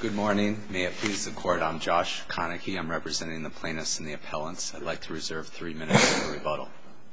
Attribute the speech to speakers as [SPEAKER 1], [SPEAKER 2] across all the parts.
[SPEAKER 1] Good morning. May it please the Court, I'm Josh Konecki. I'm representing the plaintiffs and the appellants. I'd like to reserve 3 minutes for rebuttal.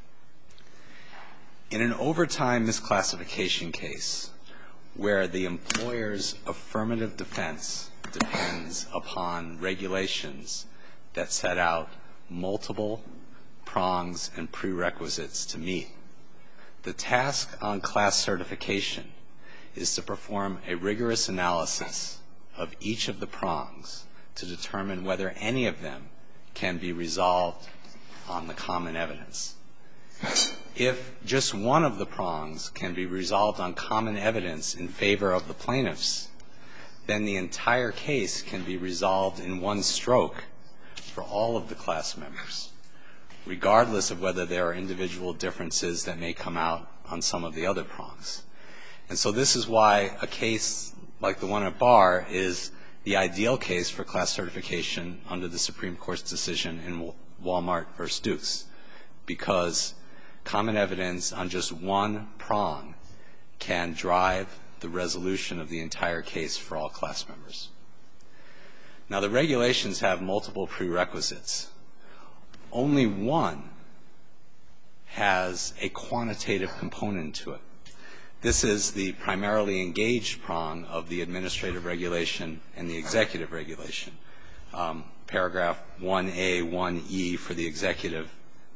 [SPEAKER 1] In an overtime misclassification case where the employer's affirmative defense depends upon regulations that set out multiple prongs and prerequisites to meet, the task on class certification is to perform a rigorous analysis of each of the prongs to determine whether any of them can be resolved on the common evidence. If just one of the prongs can be resolved on common evidence in favor of the plaintiffs, then the entire case can be resolved in one stroke for all of the class members, regardless of whether there are individual differences that may come out on some of the other prongs. And so this is why a case like the one at Bar is the ideal case for class certification under the Supreme Court's decision in Walmart v. Dukes, because common evidence on just one prong can drive the resolution of the entire case for all class members. Now, the regulations have multiple prerequisites. Only one has a quantitative component to it. This is the primarily engaged prong of the administrative regulation and the executive regulation. Paragraph 1A, 1E for the executive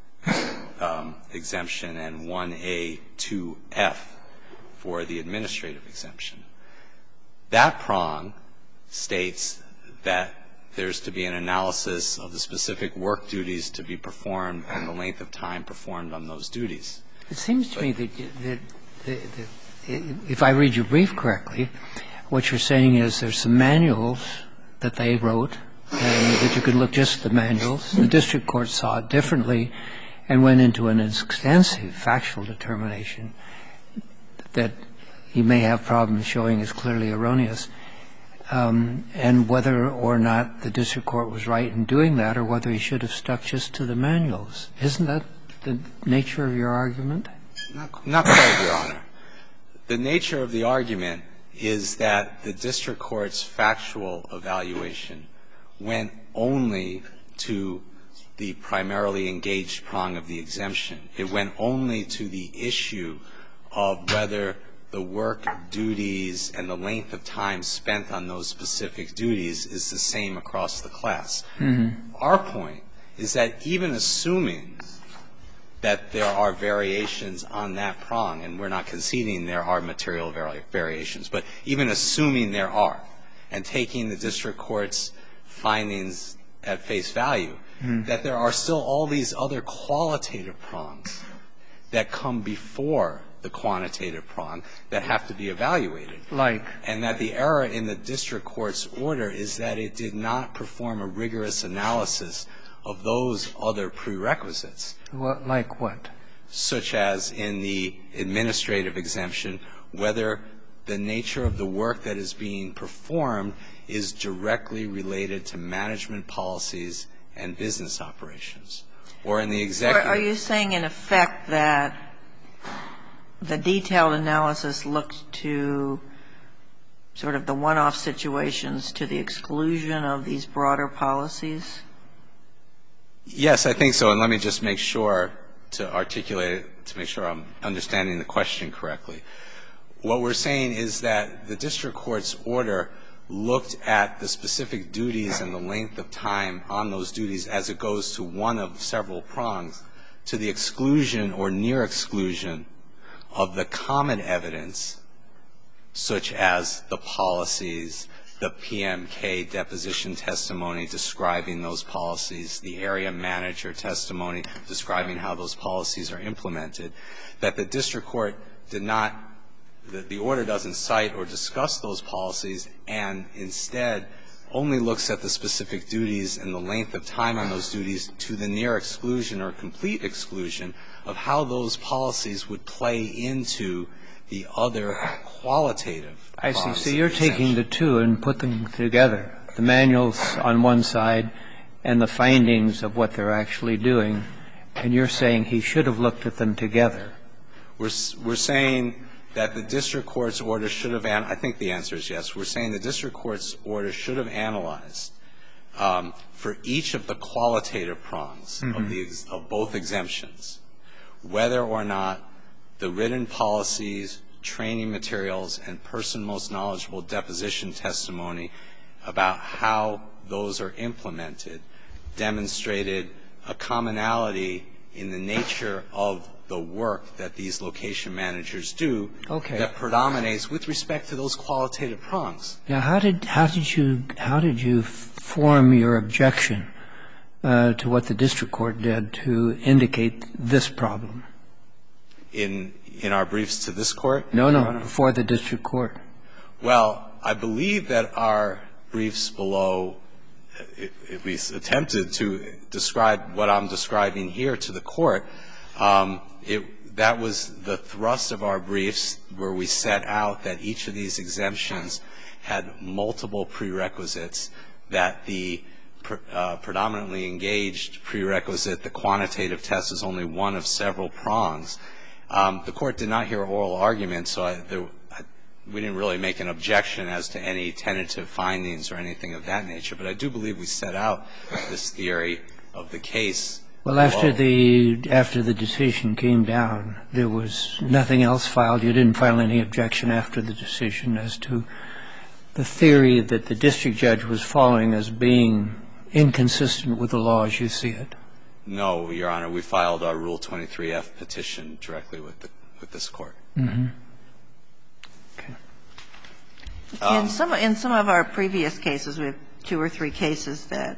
[SPEAKER 1] exemption and 1A, 2F for the administrative exemption. That prong states that there's to be an analysis of the specific work duties to be performed and the length of time performed on those duties.
[SPEAKER 2] It seems to me that if I read your brief correctly, what you're saying is there's some manuals that they wrote and that you could look just at the manuals. The district court saw it differently and went into an extensive factual determination that you may have problems showing is clearly erroneous, and whether or not the district court was right in doing that or whether he should have stuck just to the manuals. Isn't that the nature of your argument?
[SPEAKER 1] Not quite, Your Honor. The nature of the argument is that the district court's factual evaluation went only to the primarily engaged prong of the exemption. It went only to the issue of whether the work duties and the length of time spent on those specific duties is the same across the class. Our point is that even assuming that there are variations on that prong, and we're not conceding there are material variations, but even assuming there are, and taking the district court's findings at face value, that there are still all these other qualitative prongs that come before the quantitative prong that have to be evaluated.
[SPEAKER 2] Like?
[SPEAKER 1] And that the error in the district court's order is that it did not perform a rigorous analysis of those other prerequisites.
[SPEAKER 2] Like what?
[SPEAKER 1] Such as in the administrative exemption, whether the nature of the work that is being performed is directly related to management policies and business operations. Or in the executive.
[SPEAKER 3] Are you saying, in effect, that the detailed analysis looked to sort of the one-off situations to the exclusion of these broader policies?
[SPEAKER 1] Yes, I think so. And let me just make sure to articulate it, to make sure I'm understanding the question correctly. What we're saying is that the district court's order looked at the specific duties and the length of time on those duties as it goes to one of several prongs, to the exclusion or near exclusion of the common evidence, such as the policies, the PMK deposition testimony describing those policies, the area manager testimony describing how those policies are implemented, that the district court did not, the order doesn't cite or discuss those policies and instead only looks at the specific duties and the length of time on those duties to the near exclusion or complete exclusion of how those policies would play into the other qualitative policies.
[SPEAKER 2] I see. So you're taking the two and put them together, the manuals on one side and the findings of what they're actually doing, and you're saying he should have looked at them together.
[SPEAKER 1] We're saying that the district court's order should have, I think the answer is yes. We're saying the district court's order should have analyzed for each of the qualitative prongs of both exemptions, whether or not the written policies, training materials, and person most knowledgeable deposition testimony about how those are implemented demonstrated a commonality in the nature of the work that these location managers do that predominates with respect to those qualitative prongs.
[SPEAKER 2] Now, how did you form your objection to what the district court did to indicate this problem?
[SPEAKER 1] In our briefs to this court?
[SPEAKER 2] No, before the district court.
[SPEAKER 1] Well, I believe that our briefs below at least attempted to describe what I'm describing here to the court. That was the thrust of our briefs, where we set out that each of these exemptions had multiple prerequisites, that the predominantly engaged prerequisite, the quantitative test, is only one of several prongs. The court did not hear oral arguments, so we didn't really make an objection as to any tentative findings or anything of that nature. But I do believe we set out this theory of the case.
[SPEAKER 2] Well, after the decision came down, there was nothing else filed. You didn't file any objection after the decision as to the theory that the district judge was following as being inconsistent with the law as you see it.
[SPEAKER 1] No, Your Honor. We filed our Rule 23F petition directly with this court.
[SPEAKER 2] Mm-hmm. Okay.
[SPEAKER 3] In some of our previous cases, we have 2 or 3 cases that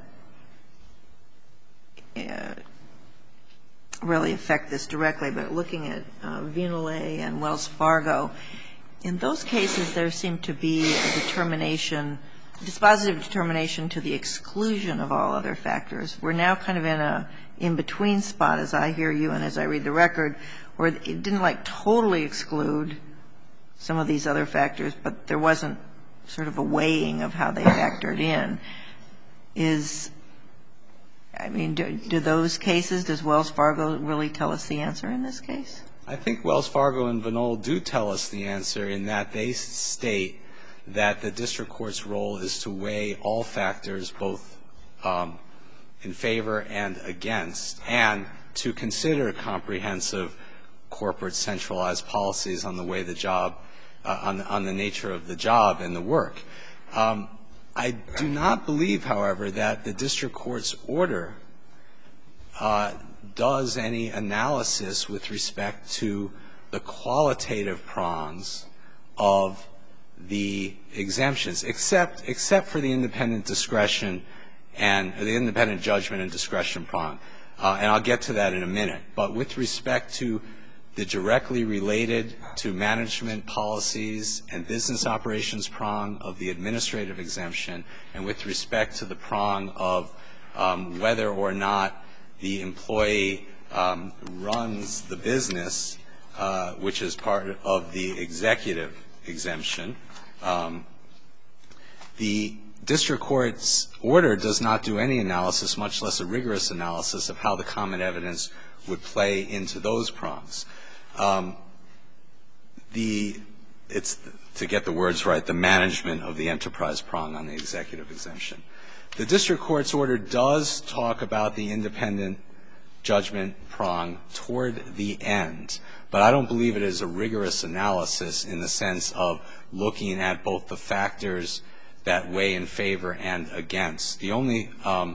[SPEAKER 3] really affect this directly, but looking at Vinale and Wells Fargo, in those cases there seemed to be a determination, dispositive determination to the exclusion of all other factors. We're now kind of in a in-between spot, as I hear you and as I read the record, where it didn't like totally exclude some of these other factors, but there wasn't sort of a weighing of how they factored in. Do those cases, does Wells Fargo really tell us the answer in this case?
[SPEAKER 1] I think Wells Fargo and Vinale do tell us the answer in that they state that the district court's role is to weigh all factors, both in favor and against, and to consider comprehensive corporate centralized policies on the way the job, on the nature of the job and the work. I do not believe, however, that the district court's order does any analysis with respect to the qualitative prongs of the exemptions, except for the independent discretion and the independent judgment and discretion prong. And I'll get to that in a minute. But with respect to the directly related to management policies and business operations prong of the administrative exemption, and with respect to the prong of whether or not the employee runs the business, which is part of the executive exemption, the district court's order does not do any analysis, much less a rigorous analysis, of how the common evidence would play into those prongs. It's, to get the words right, the management of the enterprise prong on the executive exemption. The district court's order does talk about the independent judgment prong toward the end, but I don't believe it is a rigorous analysis in the sense of looking at both the factors that weigh in favor and against. The only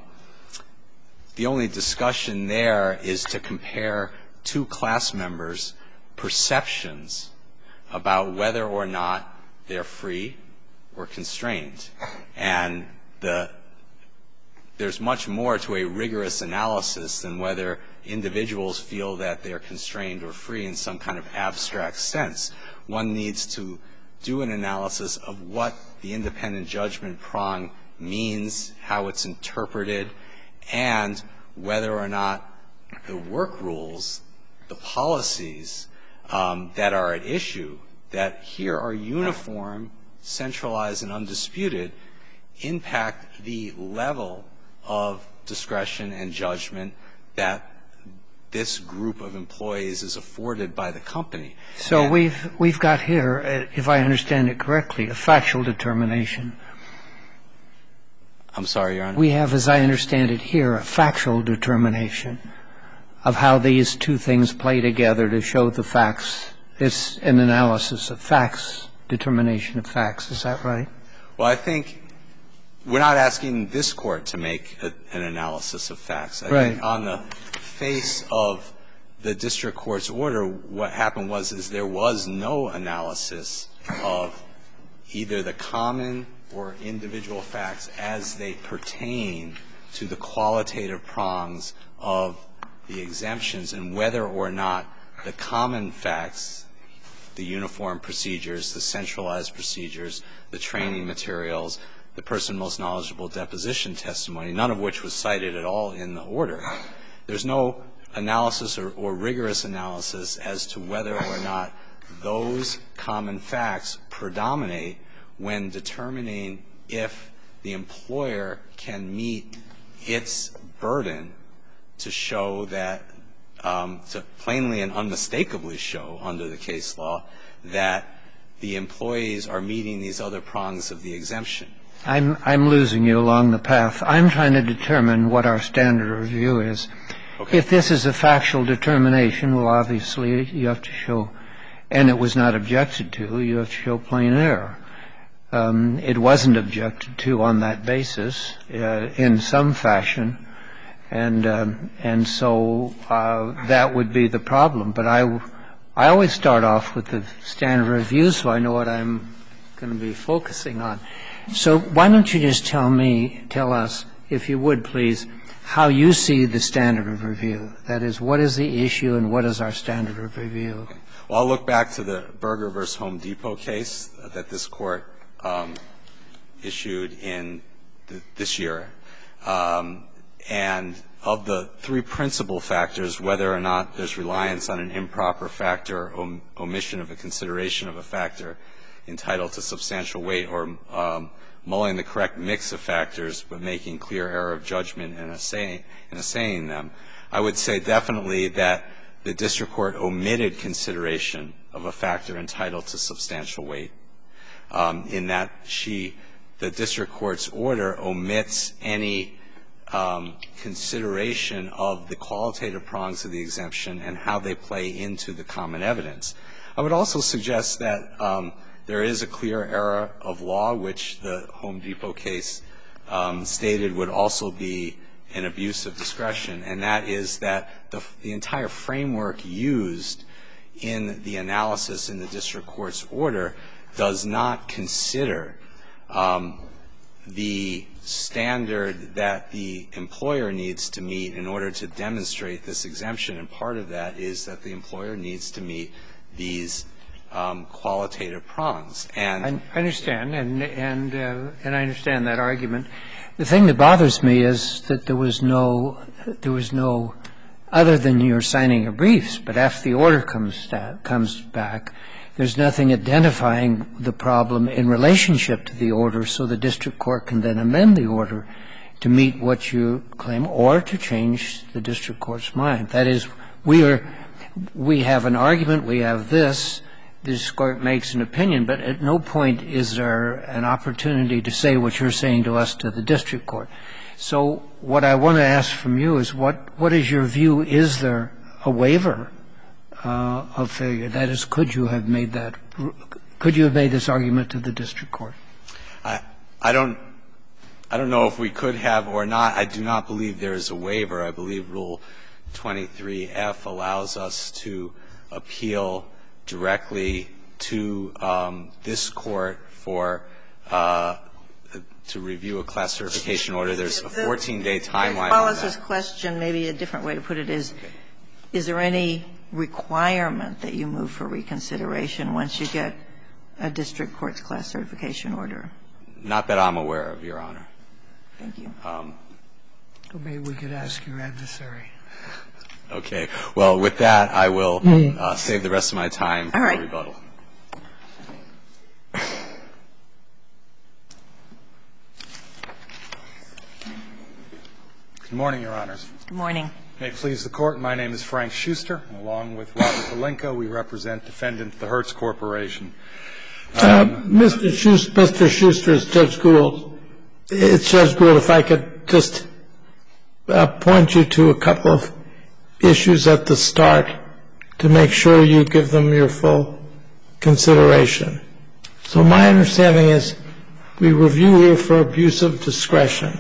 [SPEAKER 1] discussion there is to compare 2 class members' perceptions about whether or not they're free or constrained. And there's much more to a rigorous analysis than whether individuals feel that they're constrained or free in some kind of abstract sense. One needs to do an analysis of what the independent judgment prong means, how it's interpreted, and whether or not the work rules, the policies that are at issue, that here are uniform, centralized, and undisputed, impact the level of discretion and judgment that this group of employees is afforded by the company.
[SPEAKER 2] So we've got here, if I understand it correctly, a factual determination.
[SPEAKER 1] I'm sorry, Your Honor?
[SPEAKER 2] We have, as I understand it here, a factual determination of how these two things play together to show the facts. It's an analysis of facts, determination of facts. Is that right?
[SPEAKER 1] Well, I think we're not asking this Court to make an analysis of facts.
[SPEAKER 2] Right.
[SPEAKER 1] I think on the face of the district court's order, what happened was there was no analysis of either the common or individual facts as they pertain to the qualitative prongs of the exemptions, and whether or not the common facts, the uniform procedures, the centralized procedures, the training materials, the person most knowledgeable deposition testimony, none of which was cited at all in the order. There's no analysis or rigorous analysis as to whether or not those common facts predominate when determining if the employer can meet its burden to show that, to plainly and unmistakably show under the case law that the employees are meeting these other prongs of the exemption.
[SPEAKER 2] I'm losing you along the path. I'm trying to determine what our standard of review is.
[SPEAKER 1] Okay.
[SPEAKER 2] If this is a factual determination, well, obviously you have to show, and it was not objected to, you have to show plain error. It wasn't objected to on that basis in some fashion, and so that would be the problem. But I always start off with the standard review so I know what I'm going to be focusing on. So why don't you just tell us, if you would please, how you see the standard of review. That is, what is the issue and what is our standard of review?
[SPEAKER 1] Okay. Well, I'll look back to the Berger v. Home Depot case that this Court issued in this year. And of the three principal factors, whether or not there's reliance on an improper factor, omission of a consideration of a factor entitled to substantial weight, or mulling the correct mix of factors but making clear error of judgment in assaying them, I would say definitely that the district court omitted consideration of a factor entitled to substantial weight, in that the district court's order omits any consideration of the qualitative prongs of the exemption and how they play into the common evidence. I would also suggest that there is a clear error of law, which the Home Depot case stated would also be an abuse of discretion, and that is that the entire framework used in the analysis in the district court's order does not consider the standard that the employer needs to meet in order to demonstrate this exemption. And part of that is that the employer needs to meet these qualitative prongs. And
[SPEAKER 2] I understand, and I understand that argument. The thing that bothers me is that there was no, other than your signing of briefs, but after the order comes back, there's nothing identifying the problem in relationship to the order, so the district court can then amend the order to meet what you claim or to change the district court's mind. That is, we have an argument, we have this court makes an opinion, but at no point is there an opportunity to say what you're saying to us to the district court. So what I want to ask from you is what is your view? Is there a waiver of failure? That is, could you have made this argument to the district court?
[SPEAKER 1] I don't know if we could have or not. I do not believe there is a waiver. I believe Rule 23F allows us to appeal directly to this court for to review a class certification order. There's a 14-day timeline on that.
[SPEAKER 3] Wallace's question, maybe a different way to put it is there any requirement that you move for reconsideration once you get a district court's class certification order?
[SPEAKER 1] Not that I'm aware of, Your Honor.
[SPEAKER 3] Thank you.
[SPEAKER 2] Maybe we could ask your adversary.
[SPEAKER 1] Okay. Well, with that, I will save the rest of my time for rebuttal.
[SPEAKER 4] Good morning, Your Honors.
[SPEAKER 3] Good morning.
[SPEAKER 4] May it please the Court, my name is Frank Schuster. Along with Robert Belenko, we represent Defendant the Hertz Corporation.
[SPEAKER 5] Mr. Schuster, it's Judge Gould. It's Judge Gould, if I could just point you to a couple of issues at the start to make sure you give them your full consideration. So my understanding is we review here for abuse of discretion.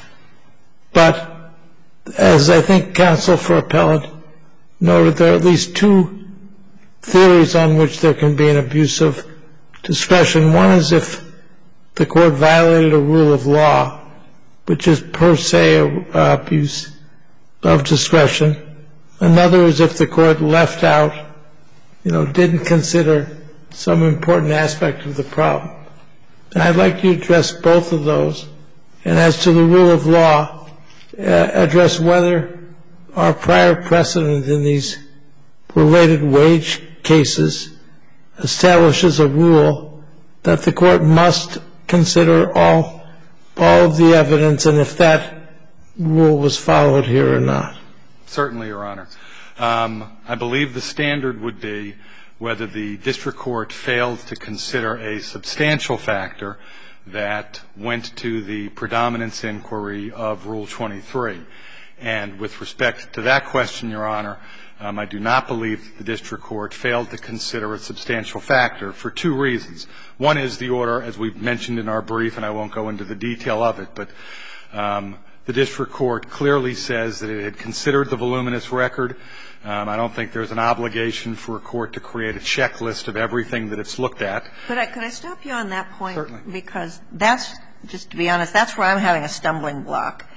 [SPEAKER 5] But as I think counsel for appellant noted, there are at least two theories on which there can be an abuse of discretion. One is if the court violated a rule of law, which is per se abuse of discretion. Another is if the court left out, didn't consider some important aspect of the problem. And I'd like you to address both of those. And as to the rule of law, address whether our prior precedent in these related wage cases establishes a rule that the court must consider all of the evidence, and if that rule was followed here or not.
[SPEAKER 4] Certainly, Your Honor. I believe the standard would be whether the district court failed to consider a substantial factor that went to the predominance inquiry of Rule 23. And with respect to that question, Your Honor, I do not believe the district court failed to consider a substantial factor for two reasons. One is the order, as we've mentioned in our brief, and I won't go into the detail of it, but the district court clearly says that it had considered the voluminous record. I don't think there's an obligation for a court to create a checklist of everything that it's looked at.
[SPEAKER 3] Could I stop you on that point?
[SPEAKER 4] Certainly.
[SPEAKER 3] Because that's, just to be honest, that's where I'm having a stumbling block.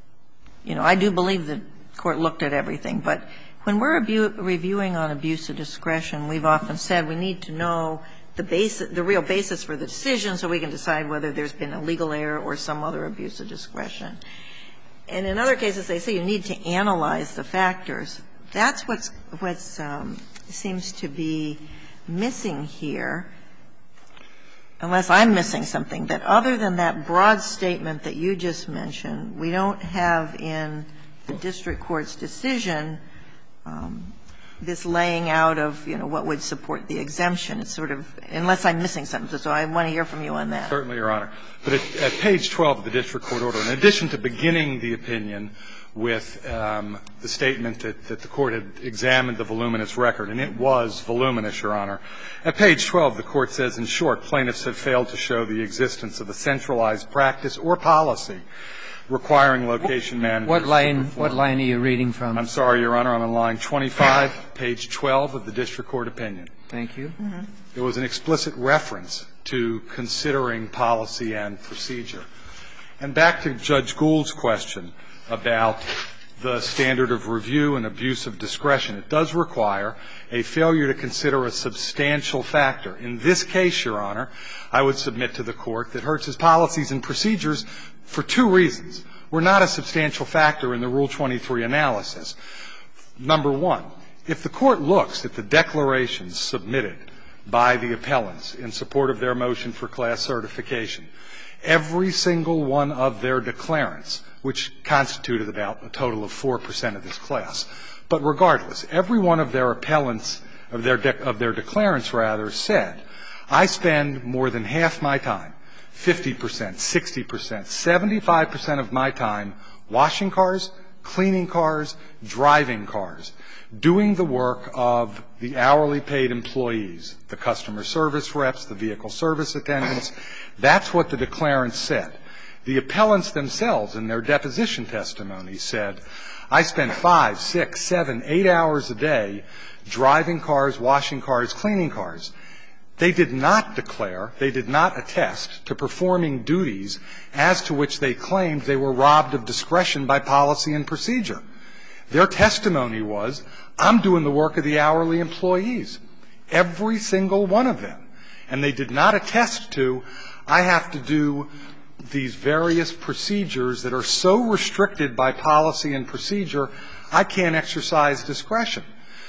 [SPEAKER 3] I do believe the court looked at everything, but when we're reviewing on abuse of discretion, we've often said we need to know the real basis for the decision so we can decide whether there's been a legal error or some other abuse of discretion. And in other cases, they say you need to analyze the factors. That's what seems to be missing here, unless I'm missing something, that other than that broad statement that you just mentioned, we don't have in the district court's decision this laying out of, what would support the exemption. It's sort of, unless I'm missing something. So I want to hear from you on that.
[SPEAKER 4] Certainly, Your Honor. But at page 12 of the district court order, in addition to beginning the opinion with the statement that the court had examined the voluminous record, and it was voluminous, Your Honor, at page 12 the court says, in short, plaintiffs have failed to show the existence of a centralized practice or policy requiring location managers.
[SPEAKER 2] What line are you reading from?
[SPEAKER 4] I'm sorry, Your Honor. I'm on line 25, page 12 of the district court opinion.
[SPEAKER 2] Thank you.
[SPEAKER 4] There was an explicit reference to considering policy and procedure. And back to Judge Gould's question about the standard of review and abuse of discretion. It does require a failure to consider a substantial factor. In this case, Your Honor, I would submit to the court that Hertz's policies and procedures, for two reasons, were not a substantial factor in the Rule 23 analysis. Number one, if the court looks at the declarations submitted by the appellants in support of their motion for class certification, every single one of their declarants, which constituted about a total of 4% of this class, but regardless, every one of their appellants, of their declarants, rather, said, I spend more than half my time, 50%, 60%, 75% of my time washing cars, cleaning cars, driving cars, doing the work of the hourly paid employees, the customer service reps, the vehicle service attendants. That's what the declarants said. The appellants themselves in their deposition testimony said, I spend 5, 6, 7, 8 hours a day driving cars, washing cars, cleaning cars. They did not declare, they did not attest to performing duties as to which they claimed they were robbed of discretion by policy and procedure. Their testimony was, I'm doing the work of the hourly employees, every single one of them. And they did not attest to, I have to do these various procedures that are so restricted by policy and procedure, I can't exercise discretion.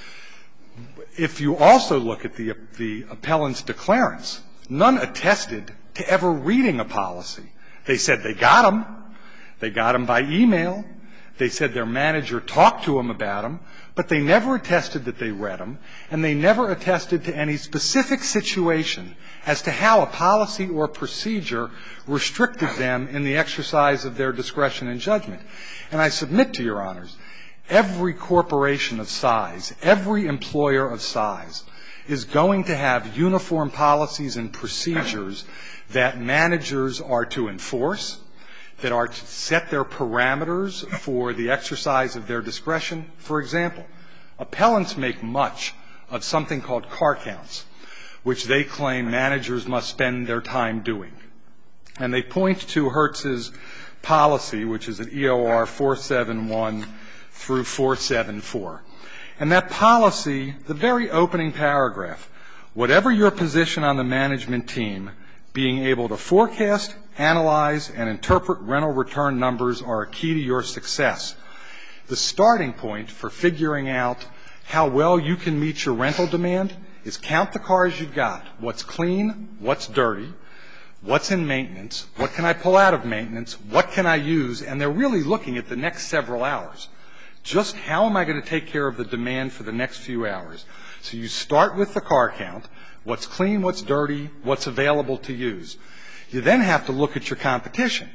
[SPEAKER 4] If you also look at the appellant's declarants, none attested to ever reading a policy. They said they got them. They got them by email. They said their manager talked to them about them, but they never attested that they read them, and they never attested to any specific situation as to how a policy or procedure restricted them in the exercise of their discretion and judgment. And I submit to Your Honors, every corporation of size, every employer of size is going to have uniform policies and procedures that managers are to enforce, that are to set their parameters for the exercise of their discretion. For example, appellants make much of something called car counts, which they claim managers must spend their time doing. And they point to Hertz's policy, which is at EOR 471 through 474. And that policy, the very opening paragraph, whatever your position on the management team, being able to forecast, analyze, and interpret rental return numbers are a key to your success. The starting point for figuring out how well you can meet your rental demand is count the cars you've got. What's clean, what's dirty, what's in maintenance, what can I pull out of maintenance, what can I use, and they're really looking at the next several hours. Just how am I going to take care of the demand for the next few hours? So you start with the car count, what's clean, what's dirty, what's available to use. You then have to look at your competition.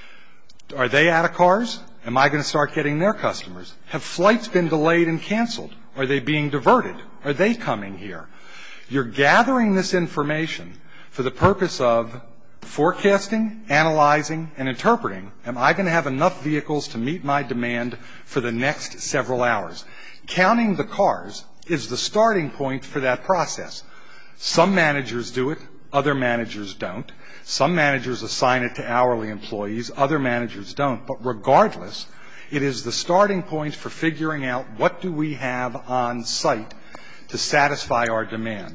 [SPEAKER 4] Are they out of cars? Am I going to start getting their customers? Have flights been delayed and canceled? Are they being diverted? Are they coming here? You're gathering this information for the purpose of forecasting, analyzing, and interpreting. Am I going to have enough vehicles to meet my demand for the next several hours? Counting the cars is the starting point for that process. Some managers do it, other managers don't. Some managers assign it to hourly employees, other managers don't. But regardless, it is the starting point for figuring out what do we have on site to satisfy our demand.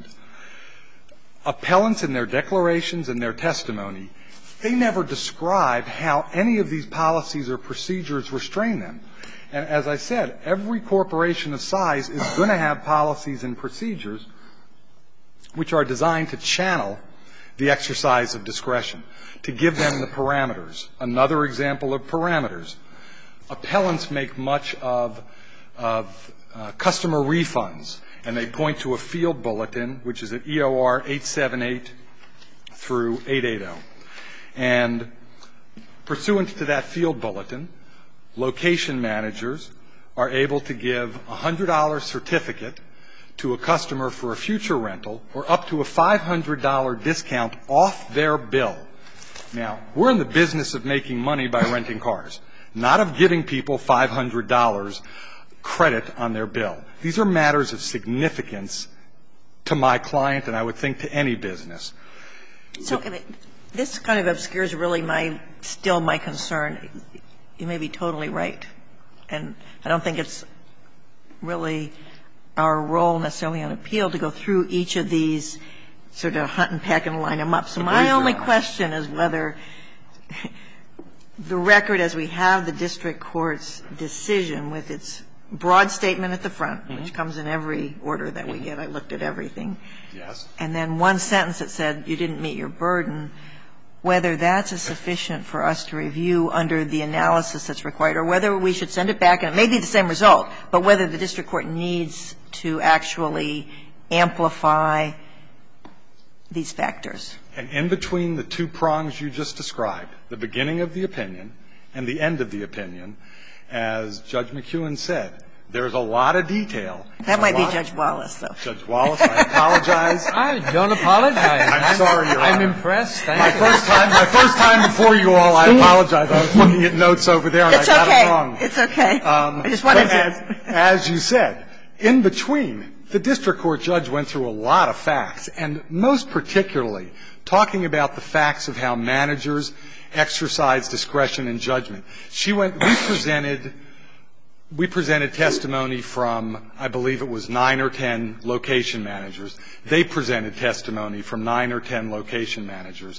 [SPEAKER 4] Appellants in their declarations and their testimony, they never describe how any of these policies or procedures restrain them. And as I said, every corporation of size is going to have policies and procedures which are designed to channel the exercise of discretion, to give them the parameters. Another example of parameters. Appellants make much of customer refunds, and they point to a field bulletin, which is at EOR 878 through 880. And pursuant to that field bulletin, location managers are able to give a $100 certificate to a customer for a future rental or up to a $500 discount off their bill. Now, we're in the business of making money by renting cars, not of giving people $500 credit on their bill. These are matters of significance to my client, and I would think to any business.
[SPEAKER 3] So this kind of obscures really my concern. You may be totally right, and I don't think it's really our role necessarily on appeal to go through each of these, sort of hunt and peck and line them up. So my only question is whether the record as we have the district court's decision with its broad statement at the front, which comes in every order that we get. I looked at everything.
[SPEAKER 4] Yes.
[SPEAKER 3] And then one sentence that said you didn't meet your burden, whether that's sufficient for us to review under the analysis that's required, or whether we should send it back, and it may be the same result, but whether the district court needs to actually amplify these factors.
[SPEAKER 4] And in between the two prongs you just described, the beginning of the opinion and the end of the opinion, as Judge McEwen said, there's a lot of detail.
[SPEAKER 3] That might be Judge Wallace, though.
[SPEAKER 4] Judge Wallace, I apologize.
[SPEAKER 2] I don't apologize.
[SPEAKER 4] I'm sorry, Your Honor.
[SPEAKER 2] I'm impressed. Thank
[SPEAKER 4] my first time before you all, I apologize. I was looking at notes over there and I got it wrong.
[SPEAKER 3] It's okay. I just wanted to.
[SPEAKER 4] As you said, in between, the district court judge went through a lot of facts, and most particularly talking about the facts of how managers exercise discretion and judgment. We presented testimony from, I believe it was 9 or 10 location managers. They presented testimony from 9 or 10 location managers.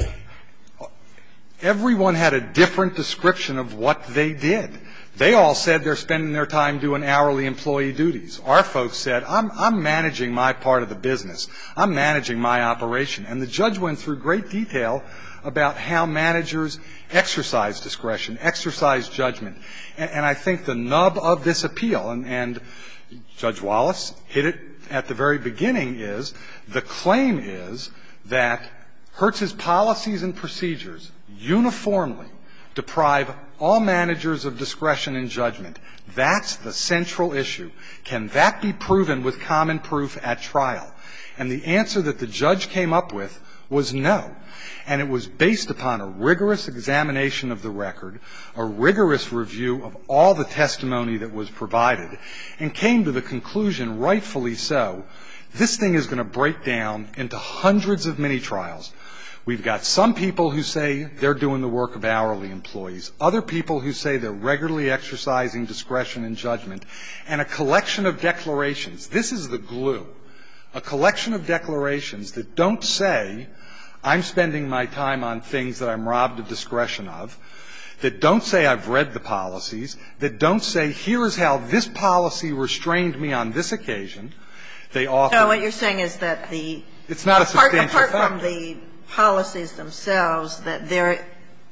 [SPEAKER 4] Everyone had a different description of what they did. They all said they're spending their time doing hourly employee duties. Our folks said, I'm managing my part of the business. I'm managing my operation. And the judge went through great detail about how managers exercise discretion, exercise judgment. And I think the nub of this appeal, and Judge Wallace hit it at the very beginning, is the claim is that Hertz's policies and procedures uniformly deprive all managers of discretion and judgment. That's the central issue. Can that be proven with common proof at trial? And the answer that the judge came up with was no. And it was based upon a rigorous examination of the record, a rigorous review of all the testimony that was provided, and came to the conclusion, rightfully so, this thing is going to break down into hundreds of mini-trials. We've got some people who say they're doing the work of hourly employees, other people who say they're regularly exercising discretion and judgment, and a collection of declarations. This is the glue. A collection of declarations that don't say, I'm spending my time on things that I'm robbed of discretion of, that don't say I've read the policies, that don't say here is how this policy restrained me on this occasion. They offer.
[SPEAKER 3] So what you're saying is that
[SPEAKER 4] it's not a substantial
[SPEAKER 3] apart
[SPEAKER 4] factor.
[SPEAKER 3] from the policies themselves, that their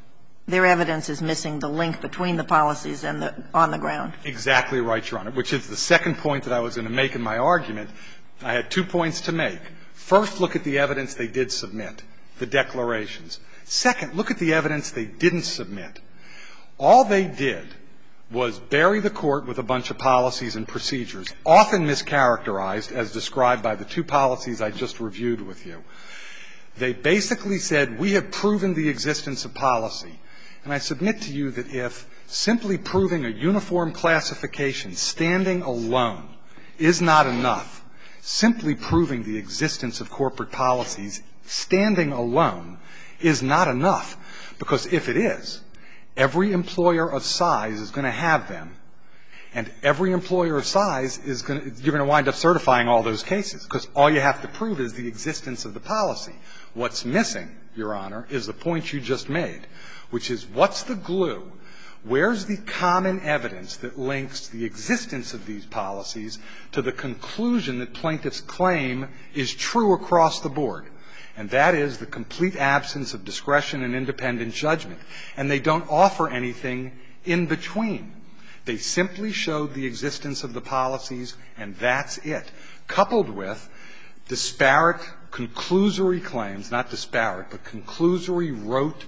[SPEAKER 3] evidence is missing the link between the policies and the on the ground.
[SPEAKER 4] Exactly right, Your Honor, which is the second point that I was going to make in my argument. I had 2 points to make. First, look at the evidence they did submit, the declarations. Second, look at the evidence they didn't submit. All they did was bury the court with a bunch of policies and procedures, often mischaracterized as described by the 2 policies I just reviewed with you. They basically said, we have proven the existence of policy. And I submit to you that if simply proving a uniform classification standing alone is not enough, simply proving the existence of corporate policies standing alone is not enough. Because if it is, every employer of size is going to have them. And every employer of size is going to, you're going to wind up certifying all those cases. Because all you have to prove is the existence of the policy. What's missing, Your Honor, is the point you just made, which is what's the glue? Where's the common evidence that links the existence of these policies to the conclusion that plaintiffs claim is true across the board? And that is the complete absence of discretion and independent judgment. And they don't offer anything in between. They simply showed the existence of the policies, and that's it, coupled with disparate, conclusory claims, not disparate, but conclusory rote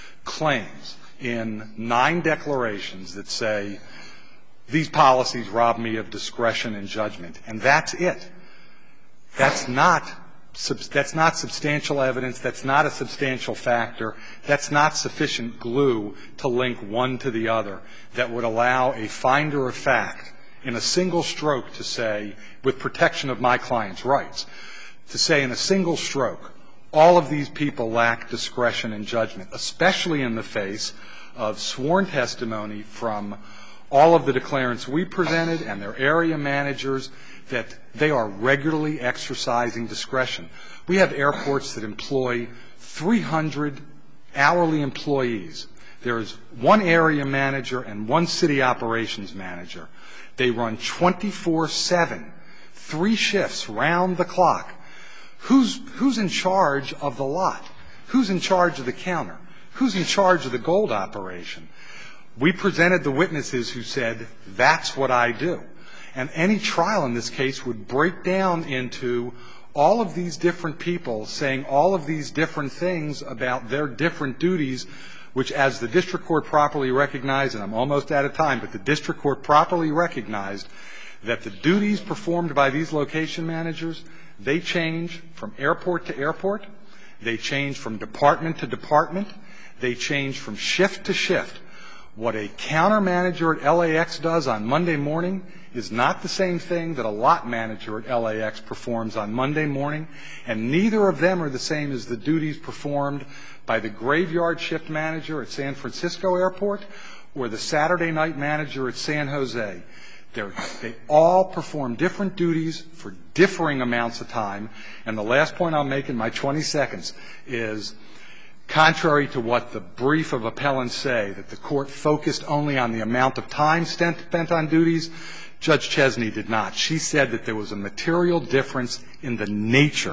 [SPEAKER 4] claims in 9 declarations that say, these policies rob me of discretion and judgment. And that's it. That's not substantial evidence. That's not a substantial factor. That's not sufficient glue to link one to the other that would allow a finder of fact in a single stroke to say, with protection of my client's rights, to say in a single stroke, all of these people lack discretion and judgment, especially in the face of sworn testimony from all of the declarants we presented and their area managers that they are regularly exercising discretion. We have airports that employ 300 hourly employees. There is 1 area manager and 1 city operations manager. They run 24/7, 3 shifts round the clock. Who's in charge of the lot? Who's in charge of the counter? Who's in charge of the gold operation? We presented the witnesses who said, that's what I do. And any trial in this case would break down into all of these different people saying all of these different things about their different duties, which as the district court properly recognized, and I'm almost out of time, but the district court properly recognized that the duties performed by these location managers, they change from airport to airport. They change from department to department. They change from shift to shift. What a counter manager at LAX does on Monday morning is not the same thing that a lot manager at LAX performs on Monday morning, and neither of them are the same as the duties performed by the graveyard shift manager at San Francisco Airport or the Saturday night manager at San Jose. They all perform different duties for differing amounts of time. And the last point I'll make in my 20 seconds is, contrary to what the brief of appellants say, that the court focused only on the amount of time spent on duties, Judge Chesney did not. She said that there was a material difference in the nature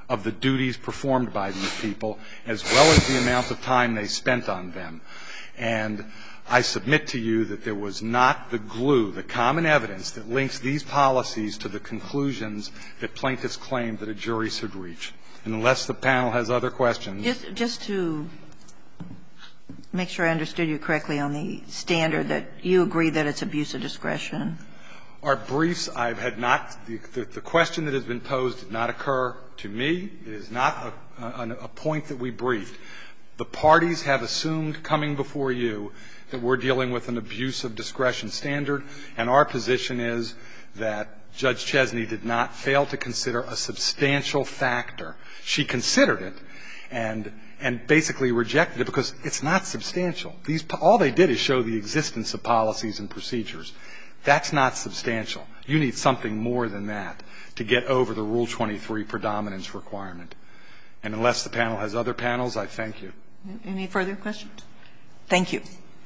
[SPEAKER 4] of the duties performed by these people, as well as the amount of time they spent on them. And I submit to you that there was not the glue, the common evidence that links these policies to the conclusions that plaintiffs claim that a jury should reach. And unless the panel has other questions.
[SPEAKER 3] Just to make sure I understood you correctly on the standard, that you agree that it's abuse of discretion.
[SPEAKER 4] Our briefs, I've had not, the question that has been posed did not occur to me. It is not a point that we briefed. The parties have assumed coming before you that we're dealing with an abuse of discretion standard, and our position is that Judge Chesney did not fail to consider a substantial factor. She considered it and basically rejected it because it's not substantial. All they did is show the existence of policies and procedures. That's not substantial. You need something more than that to get over the Rule 23 predominance requirement. And unless the panel has other panels, I thank you.
[SPEAKER 3] Any further questions? Thank you.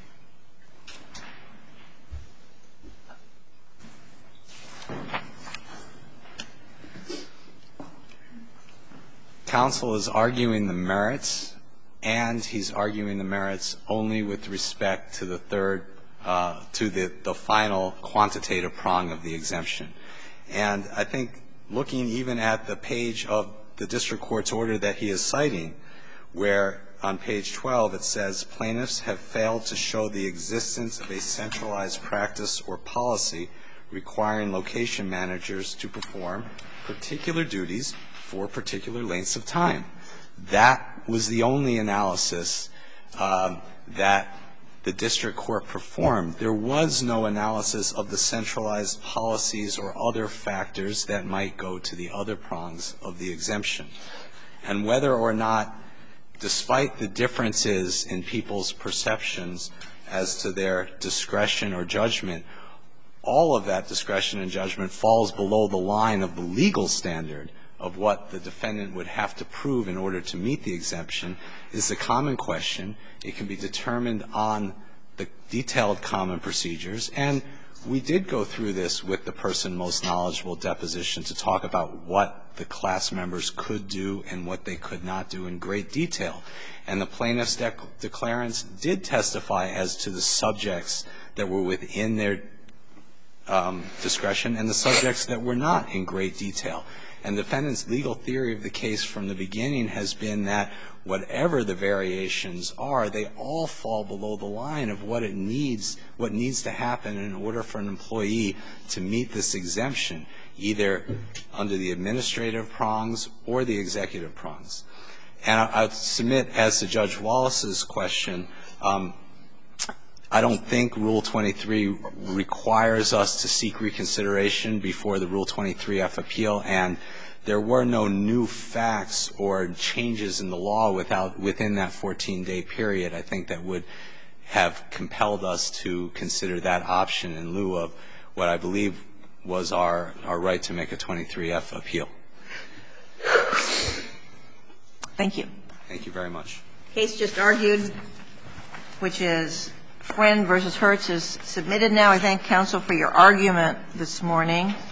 [SPEAKER 1] Counsel is arguing the merits, and he's arguing the merits only with respect to the third, to the final quantitative prong of the exemption. And I think looking even at the page of the district court's order that he is citing, where on page 12 it says, plaintiffs have failed to show the existence of a centralized practice or policy requiring location managers to perform particular duties for particular lengths of time. That was the only analysis that the district court performed. There was no analysis of the centralized policies or other factors that might go to the other prongs of the exemption. And whether or not, despite the differences in people's perceptions as to their discretion or judgment, all of that discretion and judgment falls below the line of the legal standard of what the defendant would have to prove in order to meet the exemption is a common question. It can be determined on the detailed common procedures. And we did go through this with the person most knowledgeable deposition to talk about what the class members could do and what they could not do in great detail. And the plaintiff's declarants did testify as to the subjects that were within their discretion and the subjects that were not in great detail. And the defendant's legal theory of the case from the beginning has been that whatever the variations are, they all fall below the line of what needs to happen in order for an employee to meet this exemption, either under the administrative prongs or the executive prongs. And I submit, as to Judge Wallace's question, I don't think Rule 23 requires us to seek reconsideration before the Rule 23F appeal, and there were no new facts or changes in the law within that 14-day period, I think, that would have compelled us to consider that option in lieu of what I believe was our right to make a 23F appeal.
[SPEAKER 3] Thank you.
[SPEAKER 1] Thank you very much.
[SPEAKER 3] Case just argued, which is Friend v. Hertz, is submitted now. I thank counsel for your argument this morning.